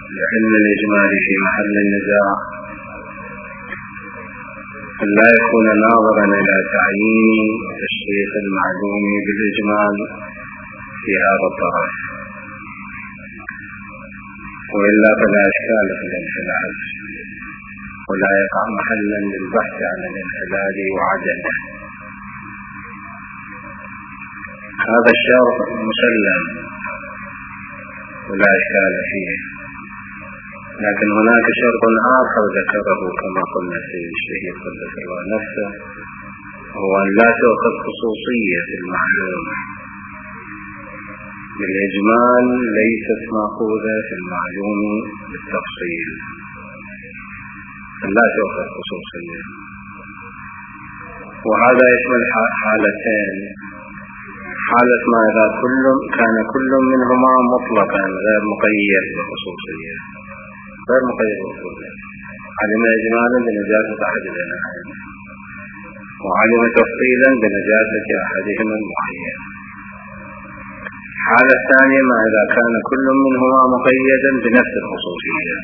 العلم الإجمالي في محل النزاع أن لا يكون ناظرا إلى تعيين التشخيص المعلوم بالإجمال في هذا الطرف، وإلا فلا إشكال في الانحلال ولا يقع محلا للبحث عن الانحلال وعدمه. هذا الشرط مسلم ولا إشكال فيه، لكن هناك شرط آخر ذكره كما قلنا في الشيخ قدس الله نفسه، هو أن لا تؤخذ خصوصية المعلوم بالإجمال ليست مأخوذة في المعلوم بالتفصيل، لا تؤخذ خصوصية. وهذا يشمل حالتين: حالة ما إذا كان كل منهما مطلقا غير مقيد بخصوصية، غير مقيد بخصوصية، علم إجمالا بنجاسة أحد العنايين وعلم تفصيلا بنجاسة أحدهما المعين. الحالة الثانية ما إذا كان كل منهما مقيدا بنفس الخصوصية،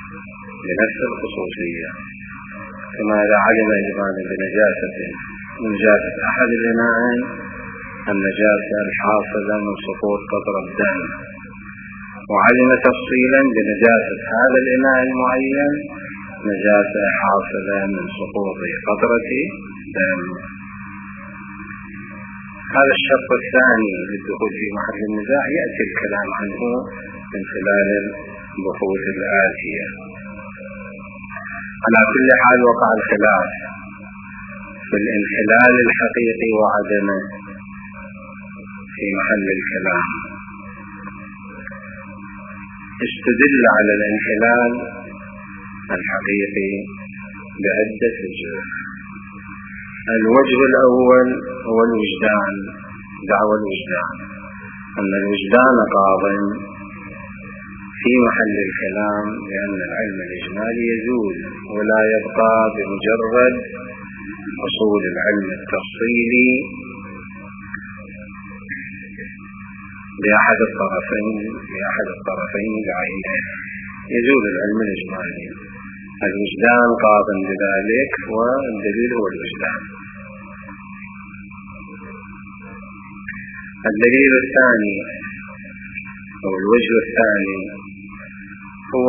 كما إذا علم إجمالا بنجاسة أحد العنايين النجاسة الحاصلة من سقوط قطرة الدم، وعلم تفصيلا بنجاسة هذا الإناء المعين نجاسة حاصلة من سقوط قطرة دم. هذا الشرط الثاني للدخول في محل النزاع يأتي الكلام عنه من خلال البحوث الآتية. على كل حال وقع الخلاف في الانحلال الحقيقي وعدمه في محل الكلام. استدل على الانحلال الحقيقي بعدة وجوه. الوجه الأول هو الوجدان، دعوى الوجدان أن الوجدان قاضٍ في محل الكلام لأن العلم الإجمالي يزول ولا يبقى بمجرد حصول العلم التفصيلي بأحد الطرفين بعينه، يزول العلم الإجمالي. الوجدان قاضٍ بذلك والدليل هو الوجدان. الدليل الثاني أو الوجه الثاني هو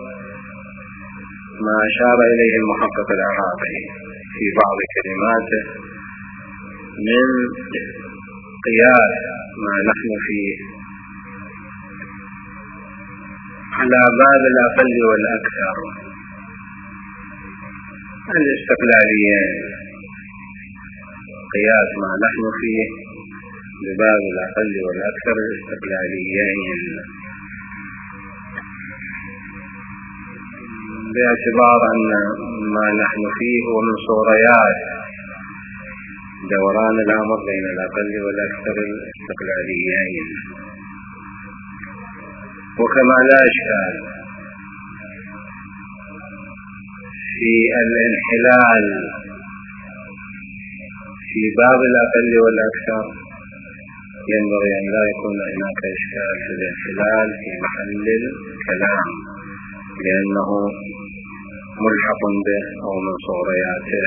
ما أشار إليه المحقق العراقي في بعض كلماته من قياس ما نحن فيه على باب الأقل والأكثر، الاستقلاليين، قياس ما نحن فيه بباب الأقل والأكثر الاستقلاليين، باعتبار أن ما نحن فيه هو من صوريات دوران الأمر بين الأقل والأكثر الاستقلاليين. وكما لا إشكال في الانحلال في باب الأقل والأكثر، ينبغي أن لا يكون هناك إشكال في الانحلال في محل الكلام لأنه ملحق به أو من صورياته.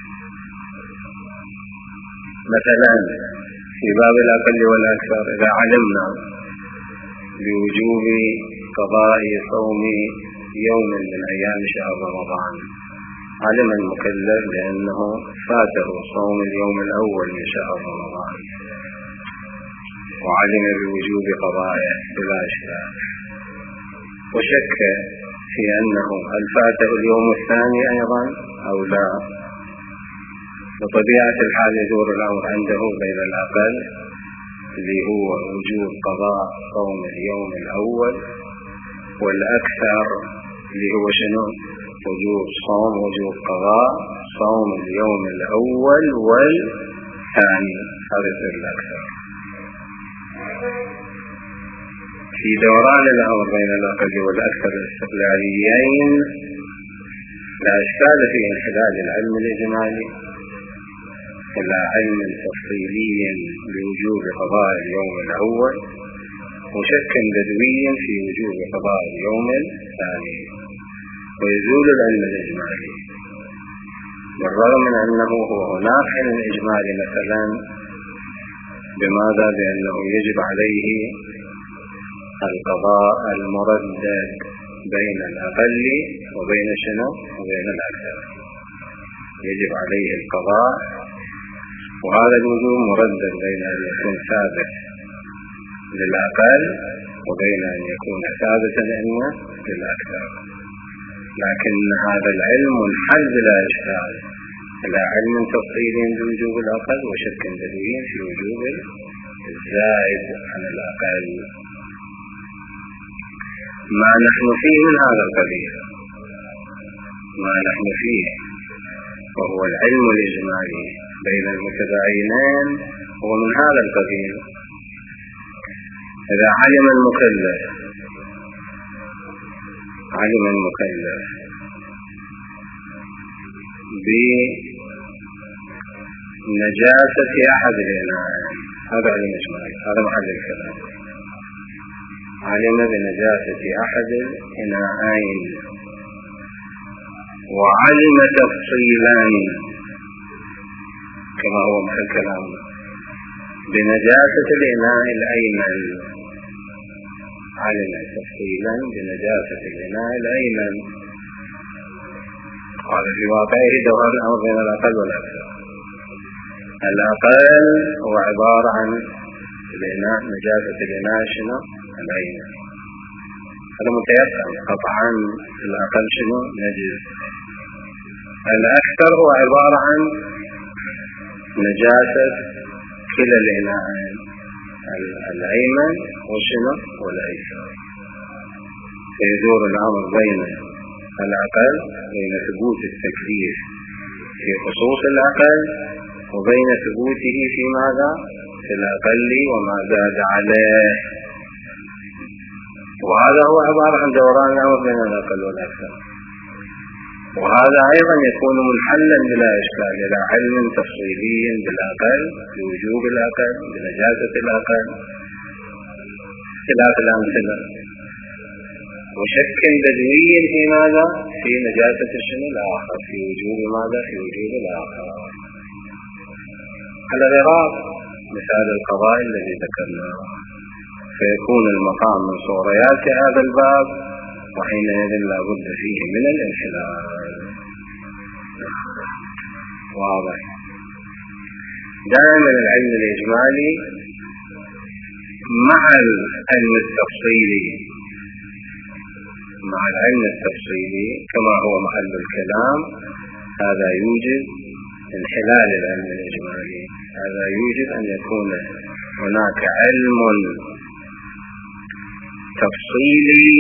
مثلا في باب الأقل والأكثر إذا علمنا بوجوب قضاء صوم يوم من أيام شهر رمضان، علم المكلف لأنه فاته صوم اليوم الأول من شهر رمضان وعلم بوجوب قضائه بلا إشكال، وشك في أنه هل فاته اليوم الثاني أيضا أو لا. بطبيعة الحال يدور الأمر عنده بين الأقل اللي هو وجوب قضاء صوم اليوم الأول والأكثر اللي هو شنو؟ وجوب قضاء صوم اليوم الأول والثاني، هذا الأكثر. في دوران الأمر بين الأقل والأكثر الاستقلاليين لا إشكال في انحلال العلم الإجمالي إلى علم تفصيلي بوجوب قضاء اليوم الأول وشك بدوي في وجوب قضاء اليوم الثاني، ويزول العلم الإجمالي، بالرغم من أنه هو هناك علم إجمالي مثلا بماذا؟ بأنه يجب عليه القضاء المردد بين الأقل وبين شنو؟ وبين الأكثر، يجب عليه القضاء، وهذا الوجوب مردد بين أن يكون ثابت للأقل وبين أن يكون ثابتا للأكثر. لكن هذا العلم منحل بلا إشكال إلى علم تفصيلي بوجوب الأقل وشك دليل في وجوب الزائد عن الأقل. ما نحن فيه من هذا القبيل، ما نحن فيه وهو العلم الإجمالي بين المتباينين هو من هذا القبيل. إذا علم المكلف بنجاسة أحد الإناء، هذا علم إجمالي، هذا محل الكلام، علم بنجاسة أحد الإناءين، وعلم تفصيلا كما هو محل كلام بنجاسة الإناء الأيمن، علم تفصيلا بنجاسة الإناء الأيمن. قال في واقعه دور الأمر بين الأقل والأكثر. الأقل هو عبارة عن الإناء، نجاسة الإناء شنو؟ الأيمن، هذا متيقن قطعا. الأقل شنو؟ نجس. الأكثر هو عبارة عن نجاسة كلا الإناءين، الأيمن وشنو؟ والأيسر. فيدور الأمر بين الأقل، بين ثبوت التكليف في خصوص الأقل وبين ثبوته في ماذا؟ في الأقل وما زاد عليه. وهذا هو عبارة عن دوران الأمر بين الأقل والأكثر. وهذا أيضا يكون منحلا بلا إشكال إلى علم تفصيلي بالأقل، بوجوب الأقل، بنجاسة الأقل، خلاف الأمثلة، وشك بدوي في ماذا؟ في نجاسة الشنو الآخر، في وجوب ماذا؟ في وجوب الآخر. على غرار مثال القضاء الذي ذكرناه، فيكون المقام من صوريات هذا الباب، وحينئذ لا بد فيه من الانحلال. واضح؟ دائما العلم الإجمالي مع العلم التفصيلي، مع العلم التفصيلي كما هو محل الكلام، هذا يوجد انحلال العلم الإجمالي، هذا يوجد أن يكون هناك علم تفصيلي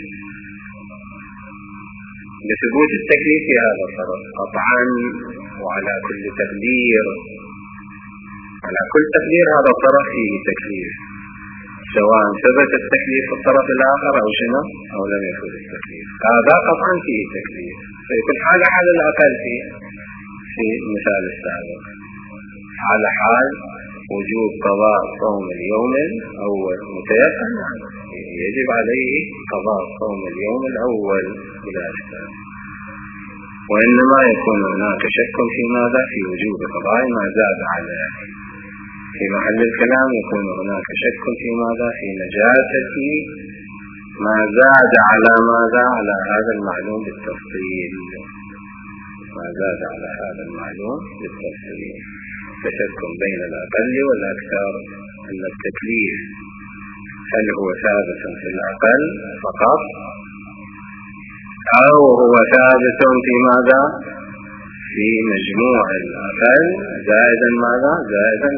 بثبوت التكليف في هذا الطرف قطعا، وعلى كل تقدير، على كل تقدير هذا الطرف فيه تكليف، سواء ثبت التكليف في الطرف الآخر أو شنو أو لم يثبت التكليف، هذا قطعا فيه تكليف. فيكون حاجة على الأقل في مثال السابق، على حال وجوب قضاء صوم اليوم الأول متيقن، يجب عليه قضاء صوم اليوم الأول بلا إشكال. وإنما يكون هناك شك في ماذا؟ في وجوب قضاء ما زاد عليه. في محل الكلام يكون هناك شك في ماذا؟ في نجاسة ما زاد على ماذا؟ على هذا المعلوم بالتفصيل، ما زاد على هذا المعلوم بالتفصيل. فشك بين الأقل والأكثر أن التكليف هل هو ثابت في الأقل فقط أو هو ثابت في ماذا؟ في مجموع الأقل زائدا ماذا؟ زائدا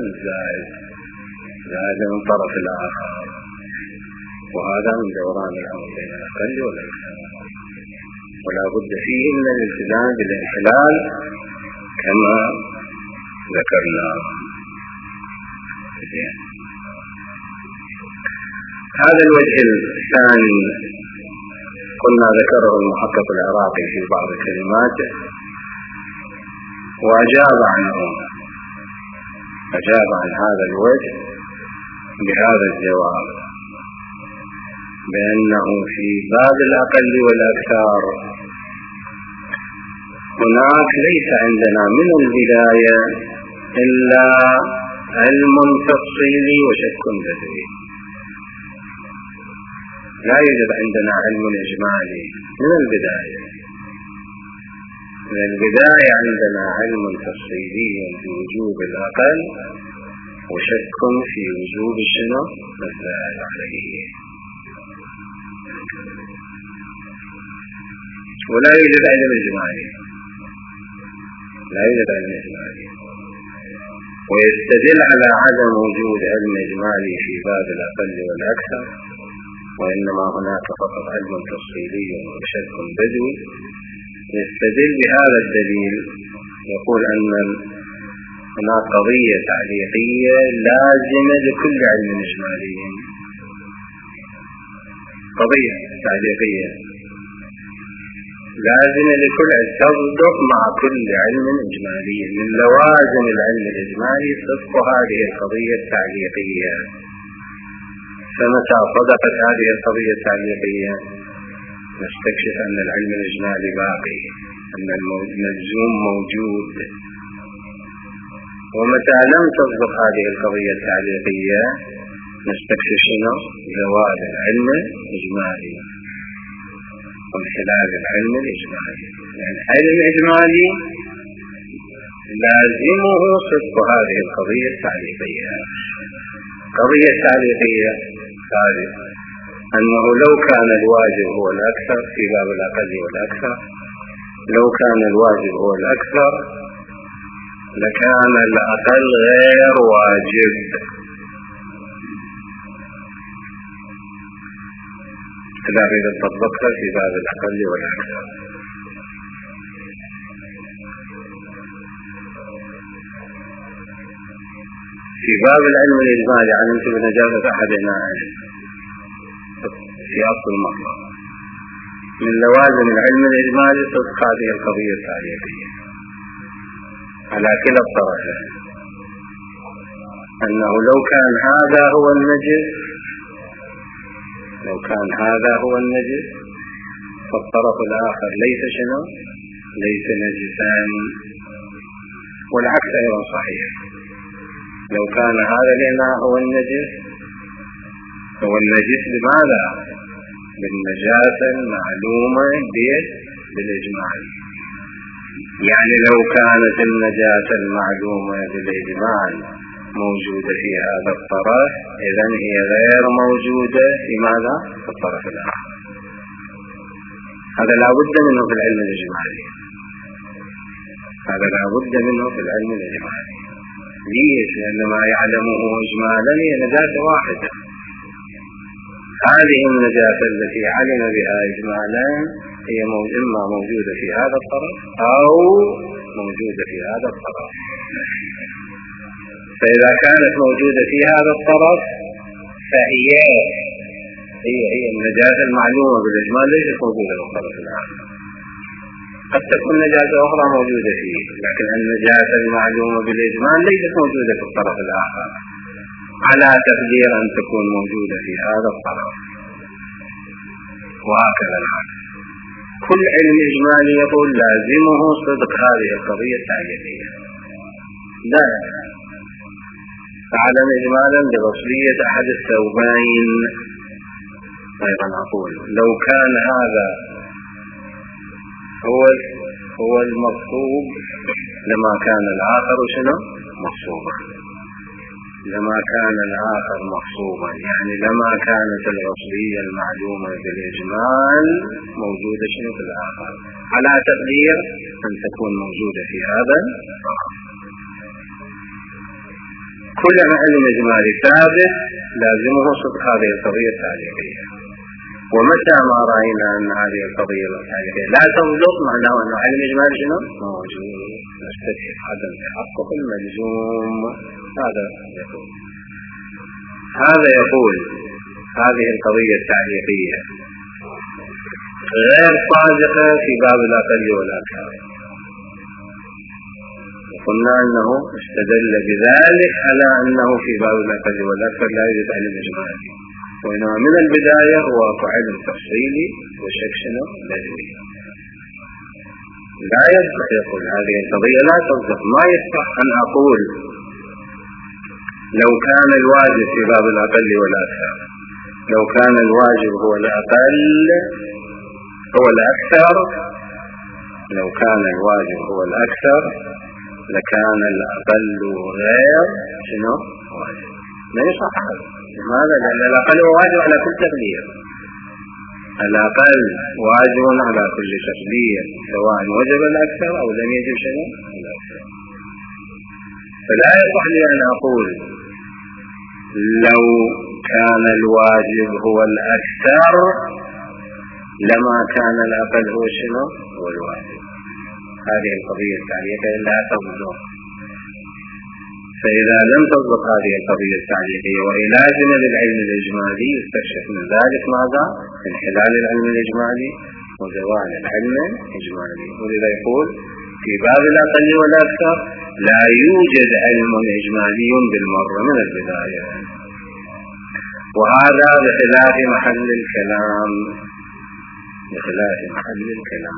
من طرف الآخر. وهذا من دوران الأمر بين الأقل والأكثر، ولا بد فيه من الالتزام بالانحلال كما ذكرنا. هذا الوجه الثاني قلنا ذكره المحقق العراقي في بعض كلماته، وأجاب عنه، أجاب عن هذا الوجه بهذا الجواب، بأنه في باب الأقل والأكثر هناك ليس عندنا من البداية إلا علم تفصيلي وشك بدوي، لا يوجد عندنا علم إجمالي من البداية. من البداية عندنا علم تفصيلي في وجوب الأقل وشك في وجوب شنو الزائد عليه، ولا يوجد علم إجمالي، لا يوجد علم إجمالي. ويستدل على عدم وجود علم إجمالي في باب الأقل والأكثر، وإنما هناك فقط علم تفصيلي وشك بدوي. يستدل بهذا الدليل، يقول أن هناك قضية تعليقية لازمة لكل علم إجمالي، قضية تعليقية لازمة لكل علم تصدق مع كل علم إجمالي. من لوازم العلم الإجمالي صدق هذه القضية التعليقية. فمتى صدقت هذه القضية التعليقية نستكشف أن العلم الإجمالي باقي، أن الملزوم موجود. ومتى لم تصدق هذه القضية التعليقية نستكشف شنو؟ زوال العلم الإجمالي وانحلال العلم الإجمالي. يعني العلم الإجمالي لازمه صدق هذه القضية التعليقية. قضية التعليقية هذه أنه لو كان الواجب هو الأكثر في باب الأقل والأكثر، لو كان الواجب هو الأكثر لكان الأقل غير واجب. إذا إذا طبقت في باب الأقل والأكثر. في باب العلم الإجمالي علمت بنجاسة أحدنا في أصل المطلب. من لوازم العلم الإجمالي صدق هذه القضية التعليقية على كلا الطرفين، أنه لو كان هذا هو النجس، لو كان هذا هو النجس فالطرف الآخر ليس شنو؟ ليس نجسان. والعكس أيضا صحيح، لو كان هذا الإناء هو النجس، هو النجس لماذا؟ بالنجاسة المعلومة بالإجمال. يعني لو كانت النجاسة المعلومة بالإجمال موجودة في هذا الطرف، إذن هي غير موجودة في ماذا؟ في الطرف الآخر. هذا لا بد منه في العلم الإجمالي، هذا لا بد منه في العلم الإجمالي. ليش؟ لأن ما يعلمه إجمالا هي نجاسة واحدة. هذه النجاسة التي علم بها إجمالا هي إما موجودة في هذا الطرف أو موجودة في هذا الطرف. فإذا كانت موجودة في هذا الطرف فهي هي النجاسة المعلومة بالإجمال ليست موجودة في الطرف الآخر. قد تكون نجاسة أخرى موجودة فيه، لكن النجاسة المعلومة بالإجمال ليست موجودة في الطرف الآخر، على تقدير أن تكون موجودة في هذا الطرف. وهكذا العكس. كل علم إجمالي يقول لازمه صدق هذه القضية التعليقية. لا أعلم إجمالا بغسلية أحد الثوبين، أيضا أقول لو كان هذا هو المقصود لما كان الآخر شنو؟ مقصوبا. لما كان الآخر مقصوبا، يعني لما كانت الغسلية المعلومة بالإجمال موجودة شنو في الآخر، على تقدير أن تكون موجودة في هذا الطرف. كل علم إجمالي ثابت لازمه صدق هذه القضية التعليقية. ومتى ما رأينا أن هذه القضية التعليقية لا تصدق، معناه أن علم إجمالي شنو؟ موجود. نستكشف عدم تحقق الملزوم. هذا يقول هذه القضية التعليقية غير صادقة في باب الأقل والأكثر. قلنا أنه استدل بذلك على أنه في باب الأقل والأكثر لا يوجد علم إجمالي. وإنما من البداية هو علم تفصيلي وشك شنو بدوي. لا يصح يقول هذه القضية لا تصدق. ما يصح أن أقول لو كان الواجب في باب الأقل والأكثر، لو كان الواجب هو الأقل هو الأكثر، لو كان الواجب هو الأكثر لكان الأقل غير شنو واجب. لا يصح هذا. لماذا؟ لأن الأقل هو واجب على كل تقدير، الأقل واجب على كل تقدير سواء وجب الأكثر أو لم يجب شنو الأكثر. فلا يصح لي أن أقول لو كان الواجب هو الأكثر لما كان الأقل هو شنو هو الواجب. هذه القضية التعليقية لا تصدق. فإذا لم تصدق هذه القضية التعليقية وعلاجنا للعلم الإجمالي يستكشف من ذلك ماذا؟ انحلال العلم الإجمالي وزوال العلم الإجمالي. ولذا يقول في باب الأقل والأكثر لا يوجد علم إجمالي بالمرة من البداية. وهذا بخلاف محل الكلام، بخلاف محل الكلام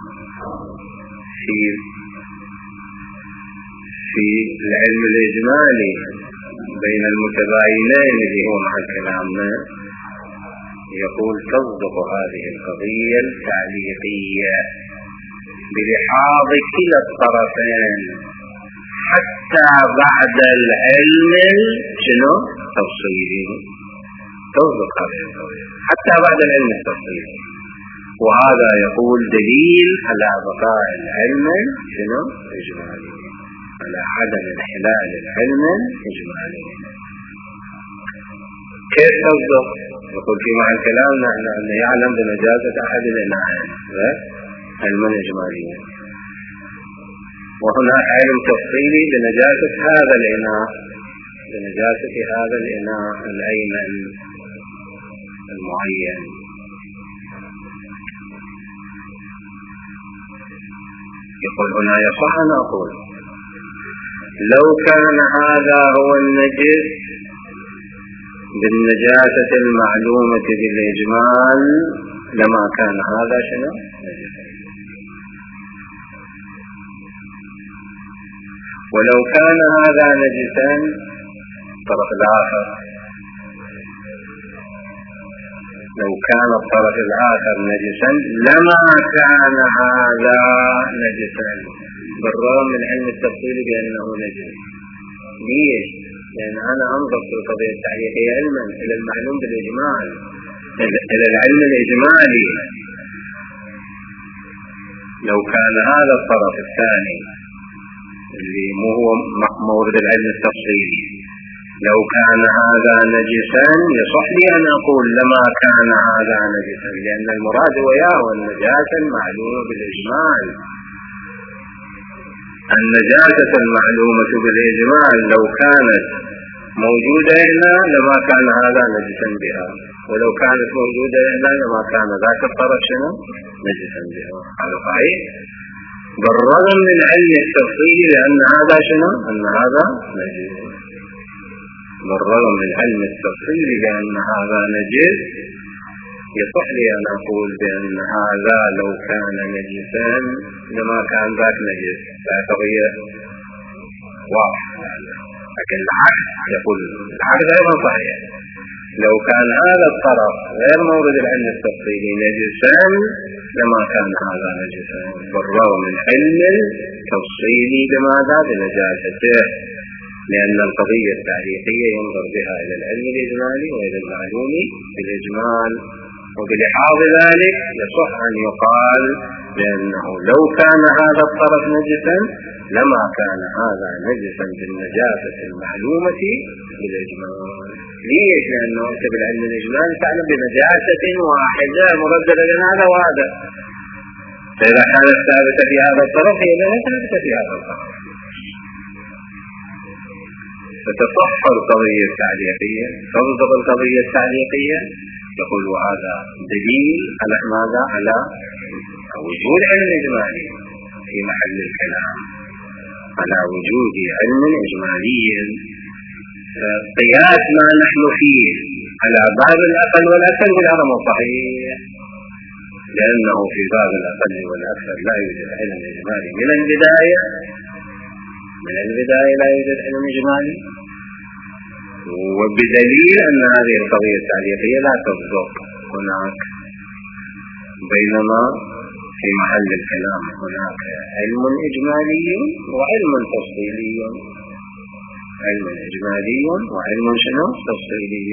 في العلم الإجمالي بين المتباينين اللي هو محل كلامنا. يقول تصدق هذه القضية التعليقية بلحاظ كلا الطرفين حتى بعد العلم شنو تفصيلي. تصدق هذه القضية حتى بعد العلم التفصيلي. وهذا يقول دليل على بقاء العلم شنو إجمالي، على عدم انحلال العلم إجمالي. كيف تصدق؟ يقول في معنى كلامنا أن يعلم بنجاسة أحد الإناءين علما إجماليا، وهناك علم تفصيلي بنجاسة هذا الإناء، بنجاسة هذا الإناء الأيمن المعين. يقول هنا يصح أن أقول لو كان هذا هو النجس بالنجاسة المعلومة بالإجمال لما كان هذا شنو نجس. ولو كان هذا نجسا الطرف الآخر، لو كان الطرف الآخر نجسا لما كان هذا نجسا بالرغم من علم التفصيل بأنه نجس. ليش؟ لأن أنا أنظر في القضية التعليقية علما إلى المعلوم بالإجمال، إلى العلم الإجمالي. لو كان هذا الطرف الثاني اللي هو مورد العلم التفصيلي، لو كان هذا نجسا يصح لي أن أقول لما كان هذا نجسا، لأن المراد وياه النجاسة المعلومة بالإجمال. النجاسة المعلومة بالإجمال لو كانت موجودة هنا لما كان هذا نجسا بها، ولو كانت موجودة هنا لما كان ذاك الطرف شنو نجسا بها. هذا صحيح بالرغم من علم التفصيل لأن هذا شنو أن هذا نجس، بالرغم من علم التفصيل لأن هذا نجس يصح لي أن أقول بأن هذا لو كان نجسا لما كان ذاك نجس. لا قضية واضحة. لكن العكس يقول العكس أيضا صحيح. لو كان هذا الطرف غير مورد العلم التفصيلي نجسا لما كان هذا نجسا بالرغم من علم التفصيلي لماذا بنجاسته، لأن القضية التعليقية ينظر بها إلى العلم الإجمالي وإلى المعلوم بالإجمال. وبلحاظ ذلك يصح أن يقال بأنه لو كان هذا الطرف نجسا لما كان هذا نجسا بالنجاسة المعلومة بالإجمال. ليش؟ لأنه أنت بالعلم الإجمالي تعلم بنجاسة واحدة مرددة بين هذا وهذا، فإذا كانت ثابتة في هذا الطرف هي لا ثابتة في هذا الطرف. فتصح القضية التعليقية، تصدق القضية التعليقية. يقول وهذا دليل على ماذا؟ على وجود علم إجمالي في محل الكلام، على وجود علم إجمالي. قياس ما نحن فيه على باب الأقل والأكثر هذا مو صحيح، لأنه في باب الأقل والأكثر لا يوجد علم إجمالي من البداية لا يوجد علم إجمالي، وبدليل أن هذه القضية التعليقية لا تصدق هناك، بينما في محل الكلام هناك علم إجمالي وعلم تفصيلي، علم إجمالي وعلم شنو تفصيلي،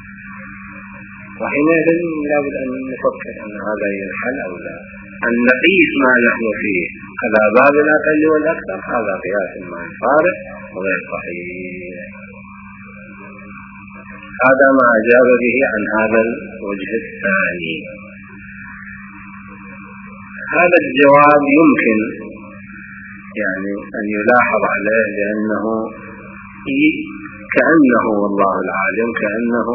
وحينئذ لابد أن نفكر أن هذا ينحل أو لا، أن نقيس ما نحن فيه على باب الأقل والأكثر هذا قياس مع الفارق وغير صحيح. هذا ما أجاب به عن هذا الوجه الثاني. هذا الجواب يمكن يعني أن يلاحظ عليه، لأنه كأنه والله العالم كأنه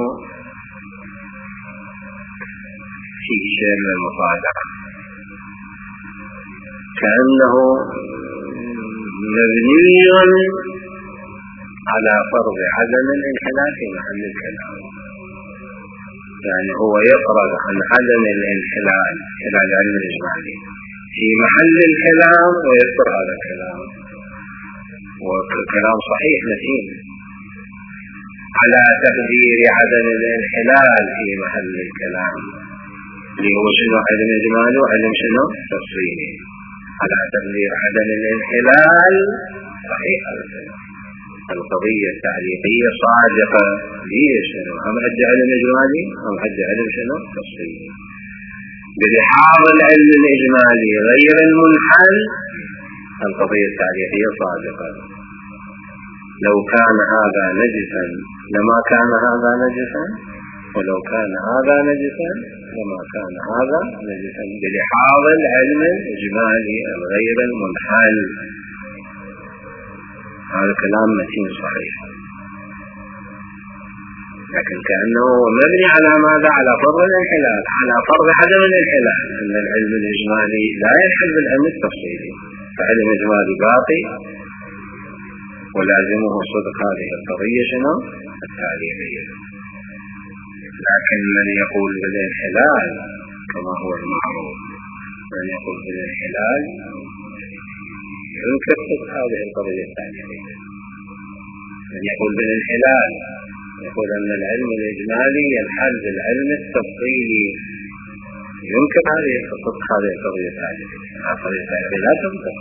في شيء من المصادرة، كأنه مبني على فرض عدم الانحلال في محل الكلام، يعني هو يفرض عن عدم الانحلال خلال العلم الإجمالي في محل الكلام ويذكر هذا الكلام، وكلام صحيح متين، على تقدير عدم الانحلال في محل الكلام اللي هو شنو علم إجمالي وعلم شنو تفصيلي، على تقدير عدم الانحلال صحيح القضية التعليقية صادقة. ليش؟ هم عد علم إجمالي هم عد علم شنو تفصيلي، بلحاظ العلم الإجمالي غير المنحل القضية التعليقية صادقة. لو كان هذا نجسا لما كان هذا نجسا، ولو كان هذا نجسا لما كان هذا نجسا، بلحاظ العلم الإجمالي الغير المنحل. هذا كلام متين صحيح، لكن كأنه مبني على ماذا؟ على فرض الانحلال، على فرض عدم الانحلال، أن العلم الإجمالي لا ينحل بالعلم التفصيلي، فعلم إجمالي باقي ولازمه صدق هذه القضية شنو التعليقية. لكن من يقول بالانحلال كما هو المعروف، من يقول بالانحلال ينكر هذه القضية التعليقية. من يقول بالانحلال يقول أن العلم الإجمالي ينحل بالعلم التفصيلي، ينكر هذه القضية التعليقية. القضية التعليقية لا تنطق.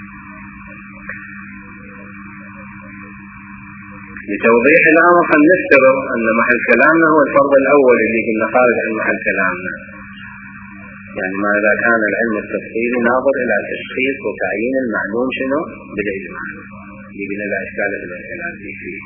لتوضيح الأمر فلنفترض أن محل كلامنا هو الفرض الأول اللي كنا خارج عن محل كلامنا، يعني ما إذا كان العلم التفصيلي ناظر إلى تشخيص وتعيين المعلوم شنو بالإجمال اللي بنا لا إشكال بالانحلال فيه.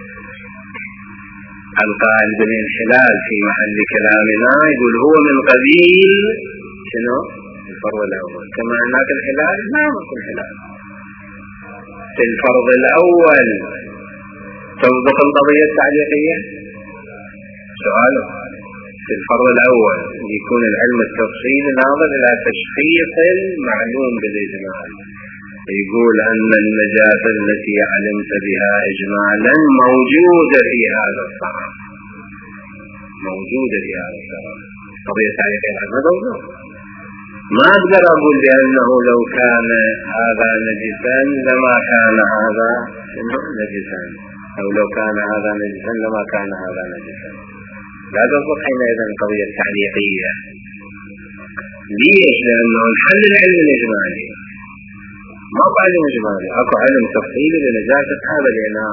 القائل بالانحلال في محل كلامنا يقول هو من قبيل شنو الفرض الأول، كما هناك الحلال ما هو الحلال في الفرض الأول. تصدق القضية التعليقية؟ سؤاله في الفرض الأول يكون العلم التفصيلي ناظر إلى تشخيص المعلوم بالإجمال، يقول أن النجاسة التي علمت بها إجمالا موجودة في هذا الطعام، موجودة في هذا الطعام. قضية التعليقية ما أقدر أقول بأنه لو كان هذا نجسا لما كان هذا نجسا، أو لو كان هذا نجسا لما كان هذا نجسا. لا تصدق حينئذ القضية التعليقية. ليش؟ لأنه نحل العلم الإجمالي، ما هو علم إجمالي، أكو علم تفصيلي لنجاسة هذا الإناء.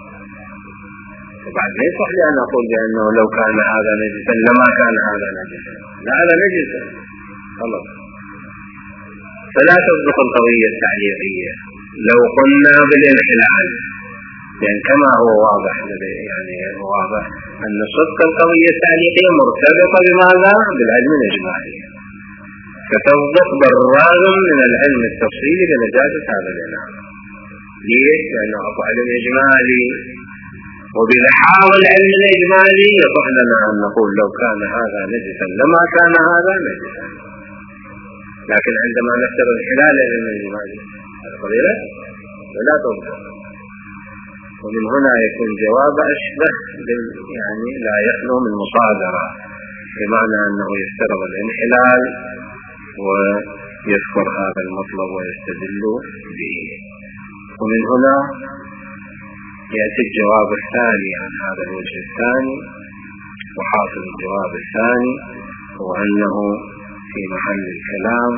بعد ما يصح لي أن أقول بأنه لو كان هذا نجسا لما كان هذا نجسا، لا هذا نجسا خلاص. فلا تصدق القضية التعليقية لو قلنا بالانحلال، يعني كما هو واضح يعني واضح أن صدق القضية التعليقية مرتبطة بماذا؟ بالعلم الإجمالي، فتصدق بالرغم من العلم التفصيلي بنجاسة هذا الإناء. ليش؟ لأنه أكو علم إجمالي، وبلحاظ العلم الإجمالي يصح لنا أن نقول لو كان هذا نجسا لما كان هذا نجسا. لكن عندما نفترض انحلال العلم الإجمالي القضية لا تصدق. ومن هنا يكون جواب أشبه يعني لا يخلو من مصادرة، بمعنى أنه يفترض الانحلال ويذكر هذا المطلب ويستدل به. ومن هنا يأتي الجواب الثاني عن هذا الوجه الثاني، وحاصل الجواب الثاني هو أنه في محل الكلام،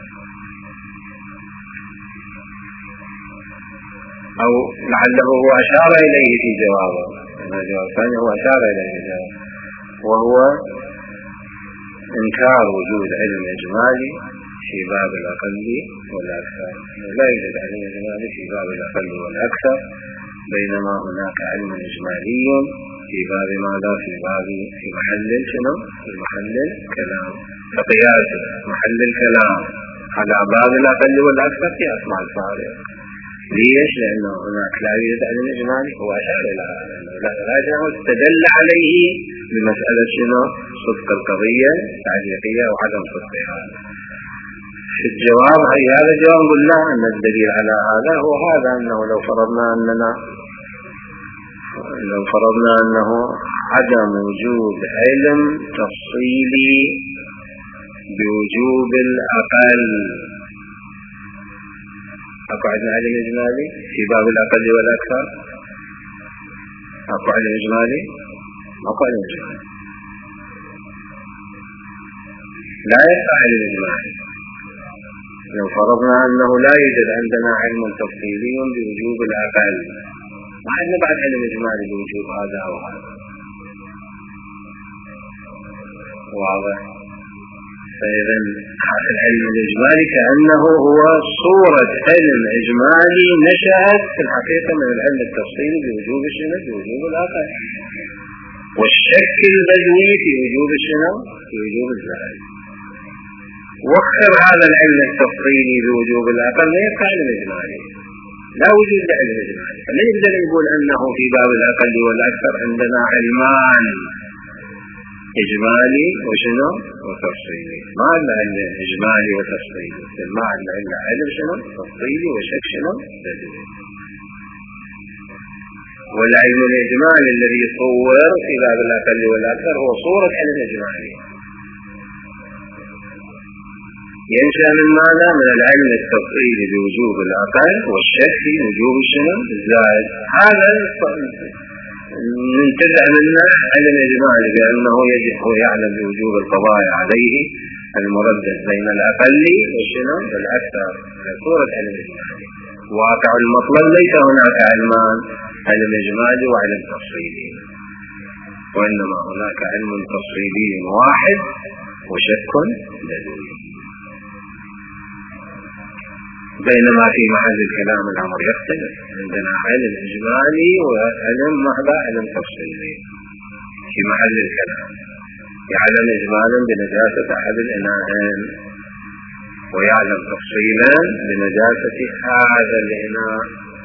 أو لعله هو أشار إليه في جوابه، الجواب الثاني هو أشار إليه في جوابه، وهو إنكار وجود علم إجمالي في باب الأقل والأكثر. لا يوجد علم إجمالي في باب الأقل والأكثر، بينما هناك علم إجمالي في باب ماذا؟ في محل شنو؟ في محل الكلام. فقياس محل الكلام على باب الأقل والأكثر في أسماء الفارق. ليش؟ لأنه هناك لا يوجد علم إجمالي، هو أشار إلى هذا استدل عليه بمسألة شنو؟ صدق القضية تعليقية وعدم صدقها. في الجواب هذا الجواب نقول لا، أن الدليل على هذا هو هذا، أنه لو فرضنا أنه عدم وجود علم تفصيلي بوجوب الأقل، أكو عندنا علم إجمالي في باب الأقل والأكثر؟ أكو علم إجمالي؟ أكو علم إجمالي، لا يقع علم إجمالي. لو فرضنا أنه لا يوجد عندنا علم تفصيلي بوجوب الأقل، ما عندنا بعد علم إجمالي بوجوب هذا أو هذا، واضح؟ فإذا العلم الإجمالي كأنه هو صورة علم إجمالي نشأت في الحقيقة من العلم التفصيلي بوجوب الشنو؟ بوجوب الأقل، والشك البدوي في وجوب الشنو؟ في وجوب الزائد. وخر هذا العلم التفصيلي بوجوب الأقل لا يبقى علم إجمالي، لا وجود لعلم إجمالي. فلا يقدر يقول أنه في باب الأقل والأكثر عندنا علمان إجمالي وشنو؟ وتفصيلي. ما عندنا علم إجمالي وتفصيلي، ما عندنا علم شنو؟ تفصيلي وشك شنو؟ بدوي. والعلم الإجمالي الذي صور في باب الأقل والأكثر هو صورة علم إجمالي، ينشأ من ماذا؟ من العلم التفصيلي بوجوب الأقل والشك في وجوب الشنو؟ الزائد. هذا ننتزع منه علم إجمالي بأنه يجب ويعلم بوجوب القضايا عليه المردد بين الأقل والشنو؟ والأكثر، صورة علم إجمالي. واقع المطلب ليس هناك علمان، علم إجمالي وعلم تفصيلي، وإنما هناك علم تفصيلي واحد وشك بدوي. بينما في محل الكلام الأمر يختلف، عندنا علم إجمالي وعلم ماذا؟ علم تفصيلي. في محل الكلام يعلم إجمالا بنجاسة أحد الإناءين، ويعلم تفصيلا بنجاسة هذا الإناء،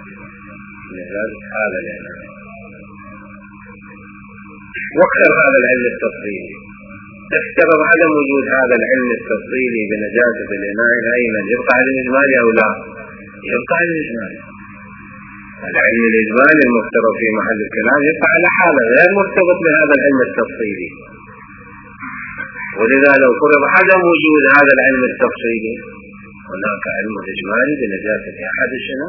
وخر هذا العلم التفصيلي. تفترض عدم وجود هذا العلم التفصيلي بنجاسة الإناء أين يبقى علم إجمالي أو لا؟ يبقى علم إجمالي. العلم الإجمالي المفترض في محل الكلام يبقى على حاله غير مرتبط بهذا العلم التفصيلي. ولذا لو فرض عدم وجود هذا العلم التفصيلي هناك علم إجمالي بنجاسة أحد الشنو؟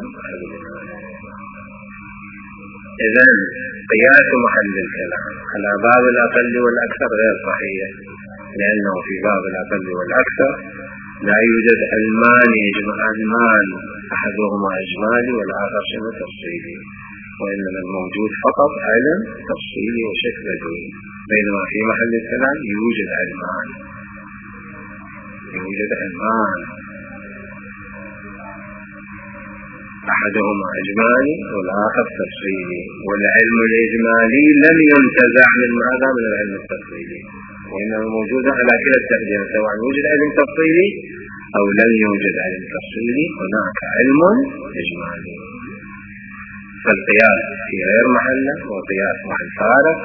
إذن قياس محل الكلام على باب الأقل والأكثر غير صحيح، لأنه في باب الأقل والأكثر لا يوجد علمان أحدهما إجمالي والآخر شنو؟ تفصيلي، وإنما الموجود فقط علم تفصيلي وشك بدوي. بينما في محل الكلام يوجد علمان أحدهما إجمالي والآخر تفصيلي، والعلم الإجمالي لم ينتزع من هذا من العلم التفصيلي، وإنما موجود على كلا التقدير، سواء يوجد علم تفصيلي أو لم يوجد علم تفصيلي هناك علم إجمالي. فالقياس في غير محله وقياس مع الفارق.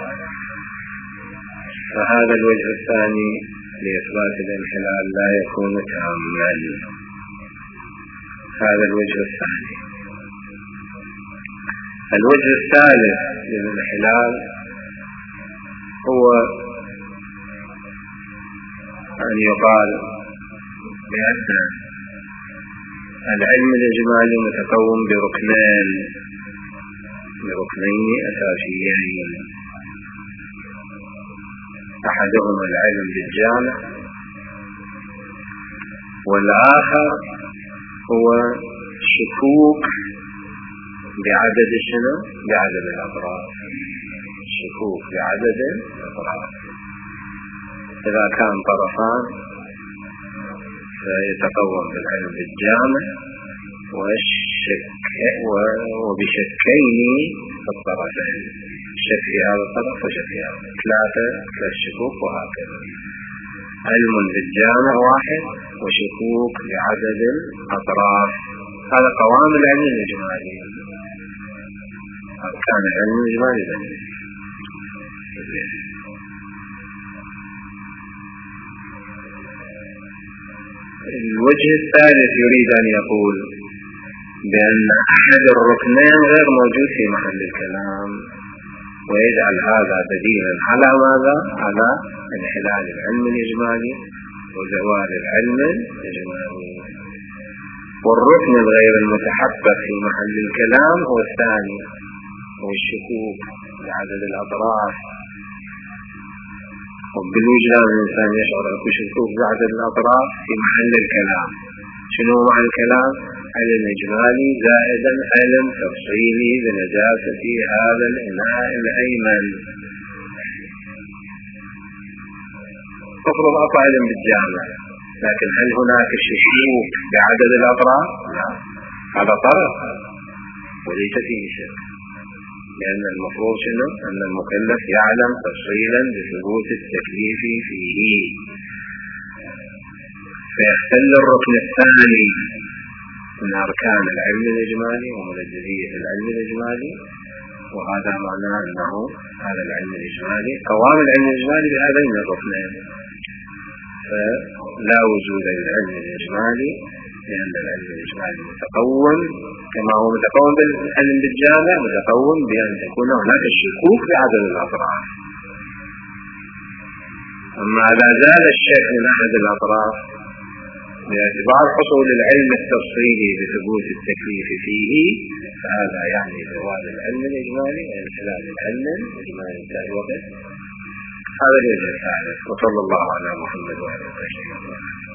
فهذا الوجه الثاني لإثبات الانحلال لا يكون تاما. هذا الوجه الثاني. الوجه الثالث للانحلال هو أن يقال بأن العلم الإجمالي متكون بركنين أساسيين، أحدهما العلم بالجامع، والآخر هو شكوك بعدد الأطراف. شكوك بعدد الأطراف، إذا كان طرفان فيتكون بالعلم بالجامع وبشكين في الطرفين، شك في هذا الطرف وشك في هذا، ثلاث شكوك، وهكذا. علم بالجامع واحد، وشكوك بعدد الأطراف. هذا قوام العلم الإجمالي، كان العلم الإجمالي ذلك. الوجه الثالث يريد أن يقول بأن أحد الركنين غير موجود في محل الكلام، ويجعل هذا بديلا على ماذا؟ على انحلال العلم الإجمالي وزوال العلم الإجمالي. والركن الغير المتحقق في محل الكلام هو الثاني، هو الشكوك بعدد الأطراف. وبالوجدان الإنسان يشعر أنه شكوك بعدد الأطراف في محل الكلام. شنو معنى الكلام؟ علم إجمالي زائدا علم تفصيلي بنجاسة هذا الإناء الأيمن. تفرض أطلع علم بالجامع، لكن هل هناك شكوك بعدد الأطراف؟ لا، هذا طرف وليس فيه شك، لأن المفروض شنو؟ أن المكلف يعلم تفصيلا بثبوت التكليف فيه. فيختل الركن الثاني من أركان العلم الإجمالي ومن جزئية العلم الإجمالي، وهذا معناه أنه هذا العلم الإجمالي قوام العلم الإجمالي بهذين الركنين، فلا وجود للعلم الإجمالي، لأن العلم الإجمالي متكون كما هو متكون بالعلم بالجامع، متكون بأن تكون هناك شكوك بعدد الأطراف. أما لا زال الشك من أحد الأطراف باعتبار حصول العلم التفصيلي بثبوت التكليف فيه، فهذا يعني زوال العلم الإجمالي وانحلال العلم الإجمالي في الوقت. هذا الوجه الثالث. وصلى الله على محمد وعلى آله وصحبه.